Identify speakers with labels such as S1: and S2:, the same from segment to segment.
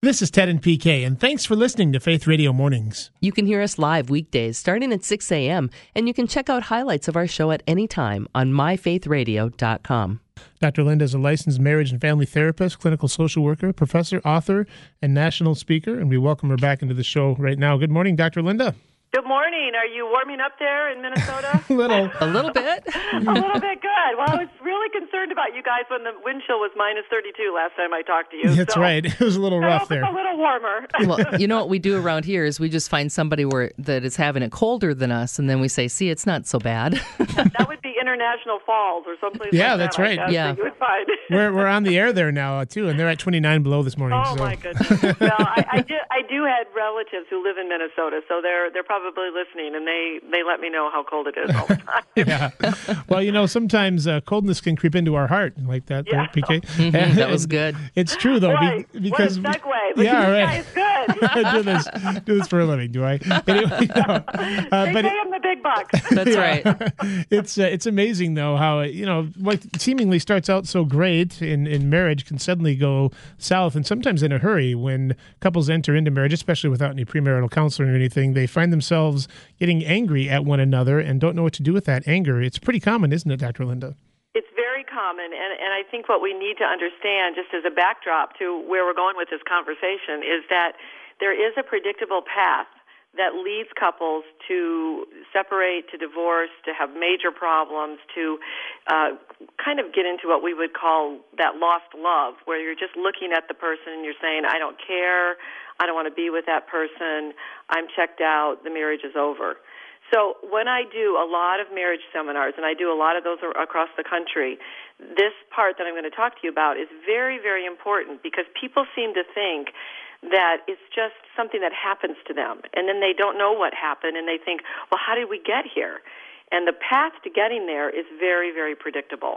S1: This is Ted and PK, and thanks for listening to Faith Radio Mornings.
S2: You can hear us live weekdays starting at 6 a.m., and you can check out highlights of our show at any time on myfaithradio.com.
S1: Dr. Linda is a licensed marriage and family therapist, clinical social worker, professor, author, and national speaker, and we welcome her back into the show right now. Good morning, Dr. Linda.
S3: Good morning. Are you warming up there in Minnesota?
S2: A little bit.
S3: A little bit, good. Well, I was really concerned about you guys when the wind chill was minus 32 last time I talked to you.
S1: That's right. It was a little rough there.
S3: It's a little warmer.
S2: Well, you know what we do around here is we just find somebody that is having it colder than us, and then we say, see, it's not so bad.
S3: That would be International Falls or someplace like that.
S1: Yeah, that's right.
S2: Yeah.
S3: That you would find.
S1: We're on the air there now, too, and they're at 29 below this morning.
S3: Oh,
S1: so.
S3: my goodness. Well, I do have relatives who live in Minnesota, so they're probably listening, and they let me know how cold it is all the time.
S1: Yeah. Well, sometimes coldness can creep into our heart like that,
S3: Yeah.
S1: PK.
S2: Mm-hmm, that was good.
S1: It's true, though.
S3: Right.
S1: Because
S3: what a segue. But
S1: yeah,
S3: you
S1: right.
S3: guys good.
S1: do this for a living, do I? Anyway,
S3: They pay them the big bucks.
S2: That's right.
S1: It's amazing, though, how, what seemingly starts out so great in marriage can suddenly go south, and sometimes in a hurry. When couples enter into marriage, especially without any premarital counseling or anything, they find themselves getting angry at one another and don't know what to do with that anger. It's pretty common, isn't it, Dr. Linda?
S3: It's very common, and I think what we need to understand, just as a backdrop to where we're going with this conversation, is that there is a predictable path that leads couples to separate, to divorce, to have major problems, to kind of get into what we would call that lost love, where you're just looking at the person and you're saying, I don't care, I don't want to be with that person, I'm checked out, the marriage is over. So when I do a lot of marriage seminars, and I do a lot of those across the country, this part that I'm going to talk to you about is very, very important, because people seem to think that it's just something that happens to them, and then they don't know what happened, and they think, well, how did we get here? And the path to getting there is very, very predictable.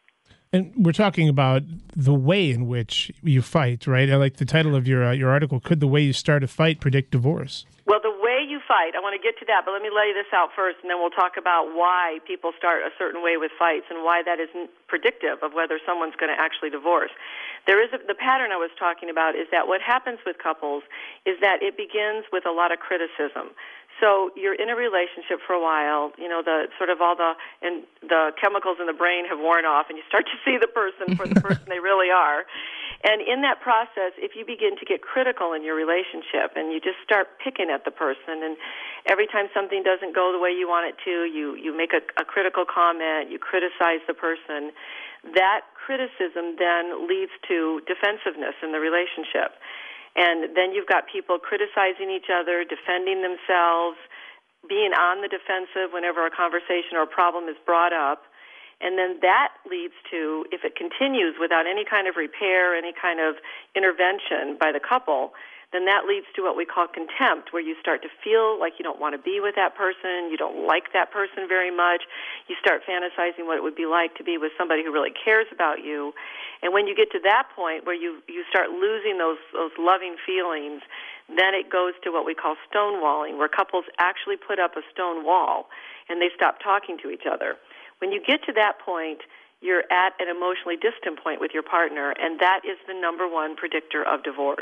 S1: And we're talking about the way in which you fight, right? I like the title of your article, Could the Way You Start a Fight Predict Divorce?
S3: Well, the way you fight, I want to get to that, but let me lay this out first, and then we'll talk about why people start a certain way with fights and why that isn't predictive of whether someone's going to actually divorce. The pattern I was talking about is that what happens with couples is that it begins with a lot of criticism. So you're in a relationship for a while, the sort of all the chemicals in the brain have worn off, and you start to see the person for the person they really are. And in that process, if you begin to get critical in your relationship and you just start picking at the person, and every time something doesn't go the way you want it to, you make a critical comment, you criticize the person, that criticism then leads to defensiveness in the relationship. And then you've got people criticizing each other, defending themselves, being on the defensive whenever a conversation or a problem is brought up. And then that leads to, if it continues without any kind of repair, any kind of intervention by the couple, then that leads to what we call contempt, where you start to feel like you don't want to be with that person, you don't like that person very much, you start fantasizing what it would be like to be with somebody who really cares about you. And when you get to that point where you start losing those loving feelings, then it goes to what we call stonewalling, where couples actually put up a stone wall and they stop talking to each other. When you get to that point, you're at an emotionally distant point with your partner, and that is the number one predictor of divorce.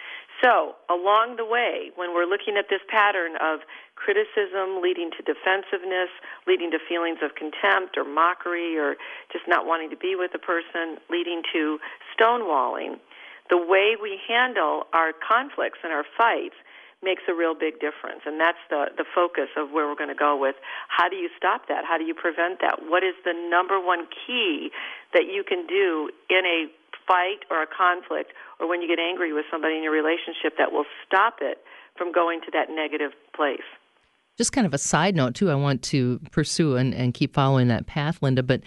S3: So along the way, when we're looking at this pattern of criticism leading to defensiveness, leading to feelings of contempt or mockery or just not wanting to be with the person, leading to stonewalling, the way we handle our conflicts and our fights makes a real big difference. And that's the focus of where we're going to go with how do you stop that? How do you prevent that? What is the number one key that you can do in a fight or a conflict or when you get angry with somebody in your relationship that will stop it from going to that negative place?
S2: Just kind of a side note, too, I want to pursue and keep following that path, Linda, but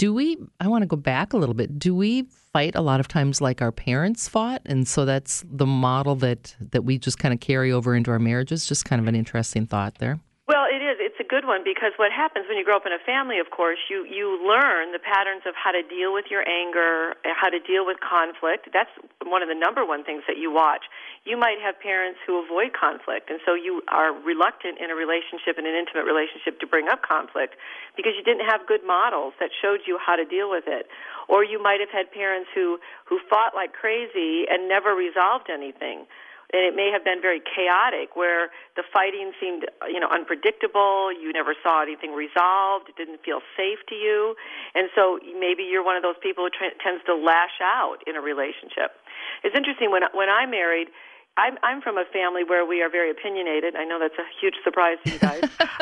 S2: I want to go back a little bit. Do we fight a lot of times like our parents fought? And so that's the model that we just kind of carry over into our marriages? Just kind of an interesting thought there.
S3: Well, it is. it's a good one, because what happens when you grow up in a family, of course, you learn the patterns of how to deal with your anger, how to deal with conflict. That's one of the number one things that you watch. You might have parents who avoid conflict, and so you are reluctant in a relationship, in an intimate relationship, to bring up conflict because you didn't have good models that showed you how to deal with it. Or you might have had parents who fought like crazy and never resolved anything. And it may have been very chaotic, where the fighting seemed, unpredictable. You never saw anything resolved. It didn't feel safe to you. And so maybe you're one of those people who tends to lash out in a relationship. It's interesting, when I married, I'm from a family where we are very opinionated. I know that's a huge surprise to you guys.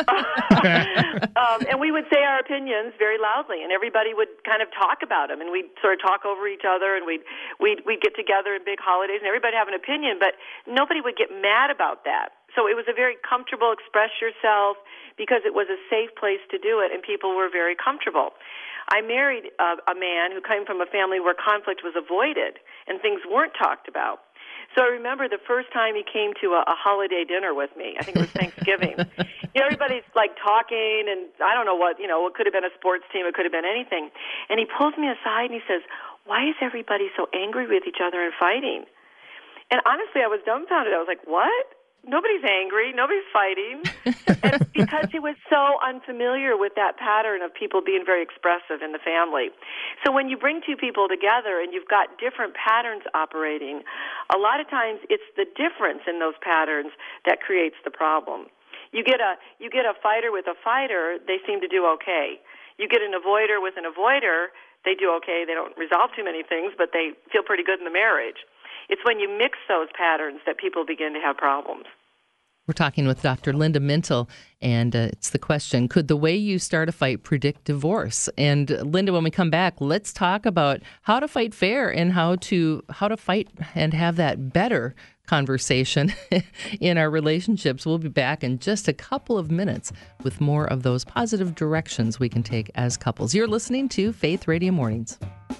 S3: And we would say our opinions very loudly, and everybody would kind of talk about them, and we'd sort of talk over each other, and we'd get together in big holidays, and everybody have an opinion, but nobody would get mad about that. So it was a very comfortable express yourself, because it was a safe place to do it, and people were very comfortable. I married a man who came from a family where conflict was avoided and things weren't talked about. So I remember the first time he came to a holiday dinner with me. I think it was Thanksgiving. Everybody's like talking, and I don't know what, it could have been a sports team, it could have been anything. And he pulls me aside and he says, "Why is everybody so angry with each other and fighting?" And honestly, I was dumbfounded. I was like, "What? Nobody's angry. Nobody's fighting." And because he was so unfamiliar with that pattern of people being very expressive in the family. So when you bring two people together and you've got different patterns operating, a lot of times it's the difference in those patterns that creates the problem. You get a fighter with a fighter, they seem to do okay. You get an avoider with an avoider, they do okay. They don't resolve too many things, but they feel pretty good in the marriage. It's when you mix those patterns that people begin to have problems.
S2: We're talking with Dr. Linda Mintle, and it's the question, could the way you start a fight predict divorce? And Linda, when we come back, let's talk about how to fight fair and how to fight and have that better conversation in our relationships. We'll be back in just a couple of minutes with more of those positive directions we can take as couples. You're listening to Faith Radio Mornings.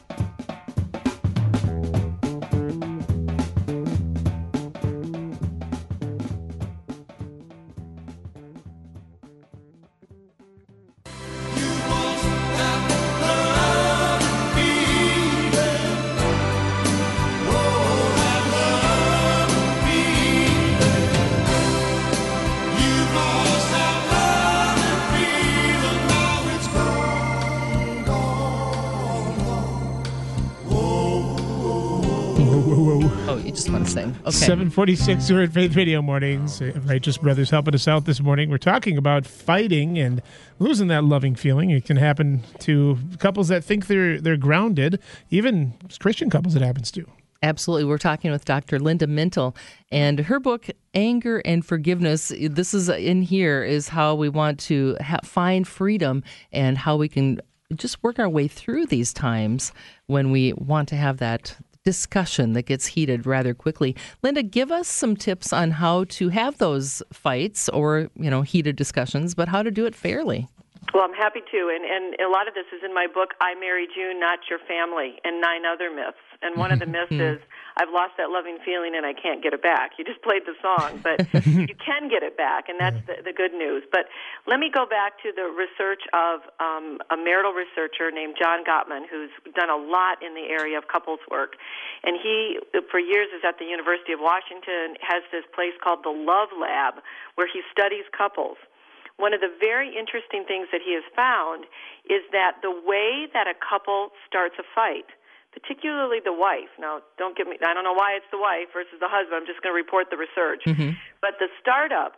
S2: Just want to sing. Okay.
S1: 7:46, we're at Faith Radio Mornings. Righteous Brothers helping us out this morning. We're talking about fighting and losing that loving feeling. It can happen to couples that think they're grounded, even Christian couples it happens to.
S2: Absolutely. We're talking with Dr. Linda Mintle, and her book, Anger and Forgiveness, this is in here, is how we want to find freedom and how we can just work our way through these times when we want to have that discussion that gets heated rather quickly. Linda, give us some tips on how to have those fights or, heated discussions, but how to do it fairly.
S3: Well, I'm happy to, and a lot of this is in my book, I Married You, Not Your Family, and 9 Other Myths. And one of the myths is, I've lost that loving feeling and I can't get it back. You just played the song, but you can get it back, and that's the good news. But let me go back to the research of a marital researcher named John Gottman, who's done a lot in the area of couples work. And he, for years, is at the University of Washington, has this place called the Love Lab, where he studies couples. One of the very interesting things that he has found is that the way that a couple starts a fight, particularly the wife. Now, don't get me, I don't know why it's the wife versus the husband. I'm just going to report the research. But the startup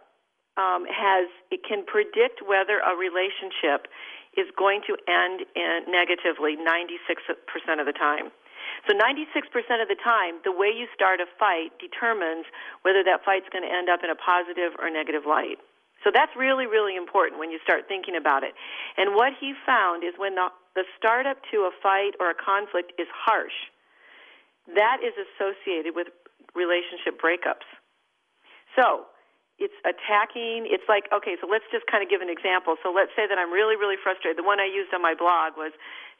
S3: it can predict whether a relationship is going to end negatively 96% of the time. So 96% of the time, the way you start a fight determines whether that fight's going to end up in a positive or negative light. So that's really, really important when you start thinking about it. And what he found is when the startup to a fight or a conflict is harsh, that is associated with relationship breakups. So it's attacking. It's like, okay, so let's just kind of give an example. So let's say that I'm really, really frustrated. The one I used on my blog was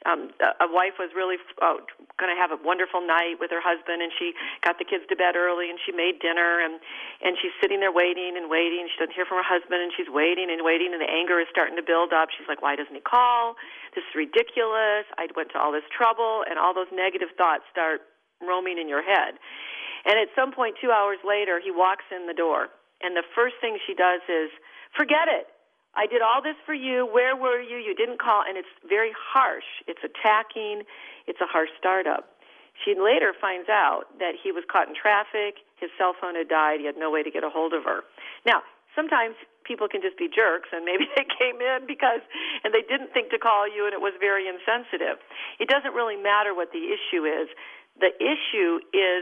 S3: a wife was really going to have a wonderful night with her husband, and she got the kids to bed early, and she made dinner, and she's sitting there waiting and waiting. She doesn't hear from her husband, and she's waiting and waiting, and the anger is starting to build up. She's like, why doesn't he call? This is ridiculous. I went to all this trouble, and all those negative thoughts start roaming in your head. And at some point, 2 hours later, he walks in the door. And the first thing she does is, forget it. I did all this for you. Where were you? You didn't call. And it's very harsh. It's attacking. It's a harsh startup. She later finds out that he was caught in traffic. His cell phone had died. He had no way to get a hold of her. Now, sometimes people can just be jerks, and maybe they came in and they didn't think to call you, and it was very insensitive. It doesn't really matter what the issue is. The issue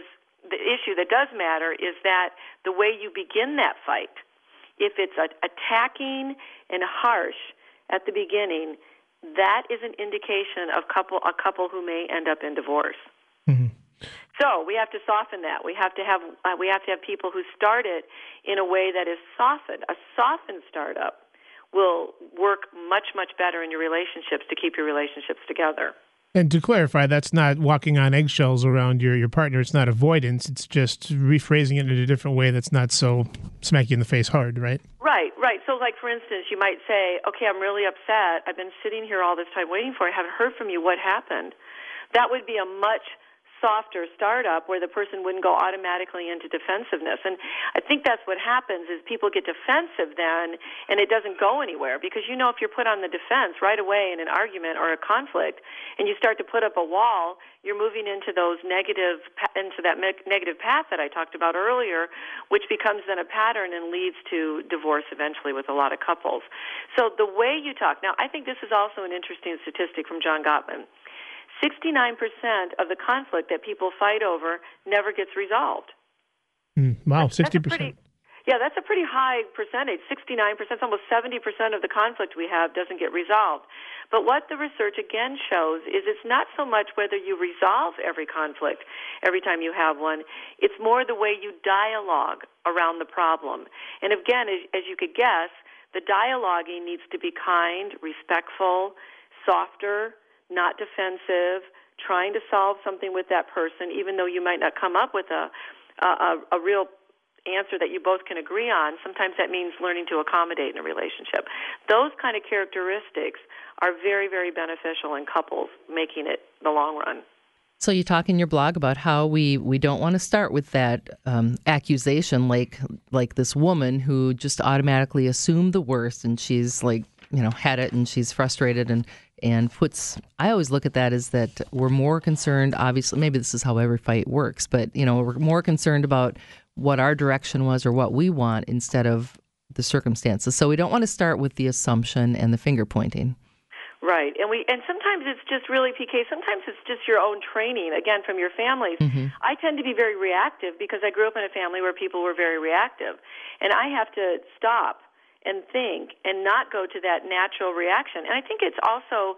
S3: that does matter is that the way you begin that fight, if it's attacking and harsh at the beginning, that is an indication of a couple who may end up in divorce. Mm-hmm. So we have to soften that. We have to have people who start it in a way that is softened. A softened startup will work much, much better in your relationships to keep your relationships together.
S1: And to clarify, that's not walking on eggshells around your partner. It's not avoidance. It's just rephrasing it in a different way that's not so smack you in the face hard, right?
S3: Right. So, like, for instance, you might say, okay, I'm really upset. I've been sitting here all this time waiting for you. I haven't heard from you. What happened? That would be a much softer startup where the person wouldn't go automatically into defensiveness. And I think that's what happens is people get defensive then, and it doesn't go anywhere. Because, if you're put on the defense right away in an argument or a conflict, and you start to put up a wall, you're moving into that negative path that I talked about earlier, which becomes then a pattern and leads to divorce eventually with a lot of couples. So the way you talk, now I think this is also an interesting statistic from John Gottman. 69% of the conflict that people fight over never gets resolved.
S1: Wow, 60%.
S3: That's a pretty high percentage. 69%, almost 70% of the conflict we have doesn't get resolved. But what the research again shows is it's not so much whether you resolve every conflict every time you have one. It's more the way you dialogue around the problem. And again, as you could guess, the dialoguing needs to be kind, respectful, softer, not defensive, trying to solve something with that person, even though you might not come up with a real answer that you both can agree on. Sometimes that means learning to accommodate in a relationship. Those kind of characteristics are very, very beneficial in couples, making it the long run.
S2: So you talk in your blog about how we don't want to start with that accusation like this woman who just automatically assumed the worst, and she's like, had it, and she's frustrated and puts, I always look at that as that we're more concerned, obviously, maybe this is how every fight works, but, we're more concerned about what our direction was or what we want instead of the circumstances. So we don't want to start with the assumption and the finger pointing.
S3: Right. And sometimes it's just really, PK, sometimes it's just your own training, again, from your families. Mm-hmm. I tend to be very reactive because I grew up in a family where people were very reactive. And I have to stop and think and not go to that natural reaction. And I think it's also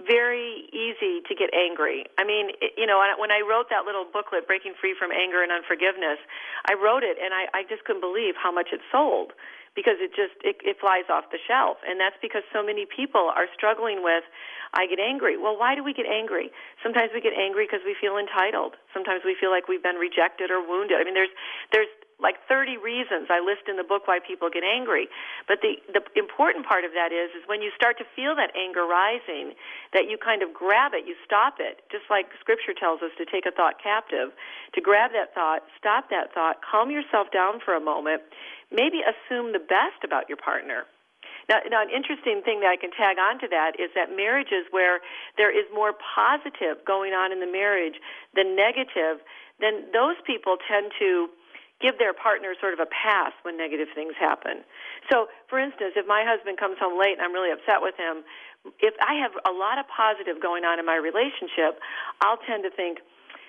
S3: very easy to get angry. I mean, when I wrote that little booklet, Breaking Free from Anger and Unforgiveness, I wrote it and I just couldn't believe how much it sold because it flies off the shelf. And that's because so many people are struggling with, I get angry. Well, why do we get angry? Sometimes we get angry because we feel entitled. Sometimes we feel like we've been rejected or wounded. I mean, there's like 30 reasons I list in the book why people get angry. But the important part of that is when you start to feel that anger rising, that you kind of grab it, you stop it, just like Scripture tells us to take a thought captive, to grab that thought, stop that thought, calm yourself down for a moment, maybe assume the best about your partner. Now, an interesting thing that I can tag on to that is that marriages where there is more positive going on in the marriage than negative, then those people tend to give their partner sort of a pass when negative things happen. So, for instance, if my husband comes home late and I'm really upset with him, if I have a lot of positive going on in my relationship, I'll tend to think,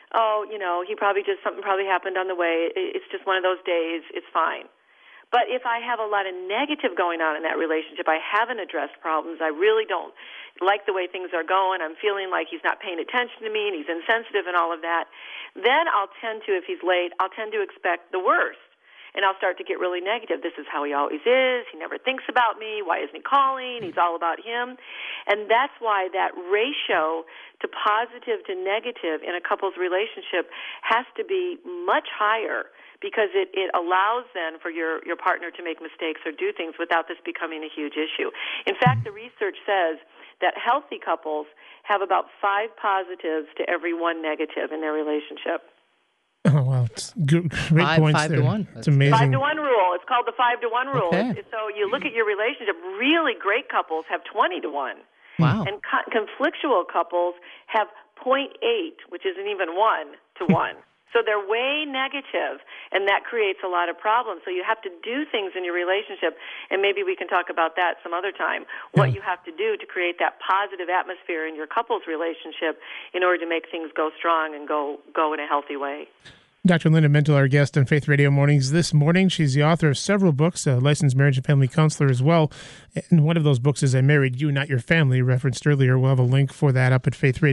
S3: something probably happened on the way. It's just one of those days. It's fine. But if I have a lot of negative going on in that relationship, I haven't addressed problems, I really don't like the way things are going, I'm feeling like he's not paying attention to me and he's insensitive and all of that, then I'll tend to, if he's late, I'll tend to expect the worst. and I'll start to get really negative. This is how he always is. He never thinks about me. Why isn't he calling? He's all about him. And that's why that ratio to positive to negative in a couple's relationship has to be much higher, because it allows then for your partner to make mistakes or do things without this becoming a huge issue. In fact, the research says that healthy couples have about 5 positives to every 1 negative in their relationship.
S1: Oh, well, it's great points
S2: 5
S1: there.
S2: to 1.
S1: It's amazing.
S3: 5 to 1 rule. It's called the 5 to 1 rule.
S2: Okay.
S3: So you look at your relationship, really great couples have 20 to 1.
S2: Wow.
S3: And conflictual couples have 0.8, which isn't even 1 to 1. So they're way negative, and that creates a lot of problems. So you have to do things in your relationship, and maybe we can talk about that some other time, what you have to do to create that positive atmosphere in your couple's relationship in order to make things go strong and go in a healthy way.
S1: Dr. Linda Mintle, our guest on Faith Radio Mornings this morning. She's the author of several books, a licensed marriage and family counselor as well. And one of those books is I Married You, Not Your Family, referenced earlier. We'll have a link for that up at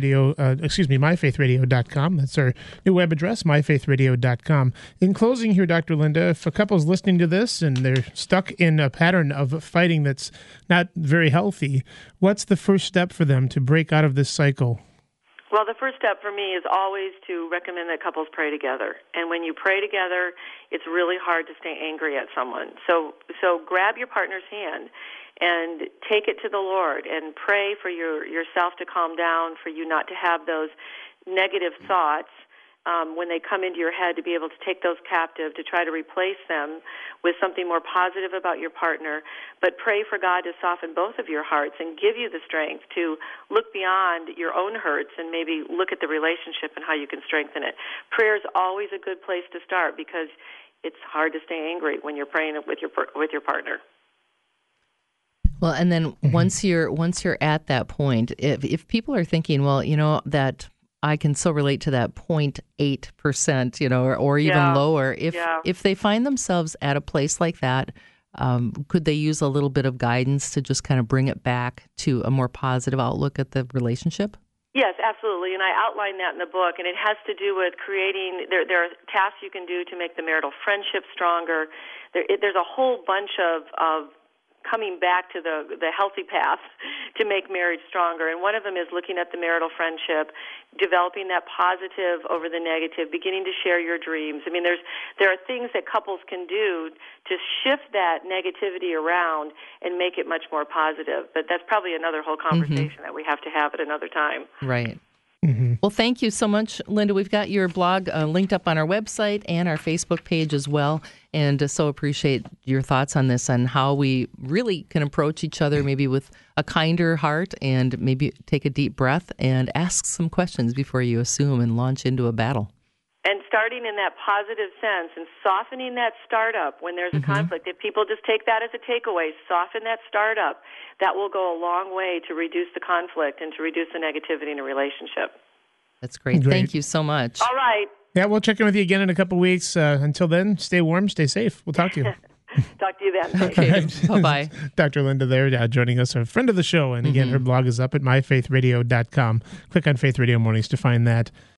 S1: myfaithradio.com. That's our new web address, myfaithradio.com. In closing here, Dr. Linda, if a couple's listening to this and they're stuck in a pattern of fighting that's not very healthy, what's the first step for them to break out of this cycle?
S3: Well, the first step for me is always to recommend that couples pray together. And when you pray together, it's really hard to stay angry at someone. So grab your partner's hand and take it to the Lord and pray for yourself to calm down, for you not to have those negative thoughts when they come into your head, to be able to take those captive, to try to replace them with something more positive about your partner. But pray for God to soften both of your hearts and give you the strength to look beyond your own hurts and maybe look at the relationship and how you can strengthen it. Prayer is always a good place to start, because it's hard to stay angry when you're praying with your partner.
S2: Well, and then once you're at that point, if people are thinking, well, that I can so relate to that 0.8%, or even lower. If they find themselves at a place like that, could they use a little bit of guidance to just kind of bring it back to a more positive outlook at the relationship?
S3: Yes, absolutely, and I outline that in the book, and it has to do with creating, there are tasks you can do to make the marital friendship stronger. There's a whole bunch of coming back to the healthy path to make marriage stronger. And one of them is looking at the marital friendship, developing that positive over the negative, beginning to share your dreams. I mean, there are things that couples can do to shift that negativity around and make it much more positive. But that's probably another whole conversation that we have to have at another time.
S2: Right. Well, thank you so much, Linda. We've got your blog linked up on our website and our Facebook page as well. And so appreciate your thoughts on this, on how we really can approach each other maybe with a kinder heart, and maybe take a deep breath and ask some questions before you assume and launch into a battle.
S3: And starting in that positive sense and softening that startup when there's a conflict. If people just take that as a takeaway, soften that startup, that will go a long way to reduce the conflict and to reduce the negativity in a relationship.
S2: That's great. Thank you so much.
S3: All right.
S1: Yeah, we'll check in with you again in a couple weeks. Until then, stay warm, stay safe. We'll talk to you.
S3: Talk to you then.
S2: Okay. Bye-bye.
S1: Dr. Linda there joining us, a friend of the show. And again, her blog is up at myfaithradio.com. Click on Faith Radio Mornings to find that.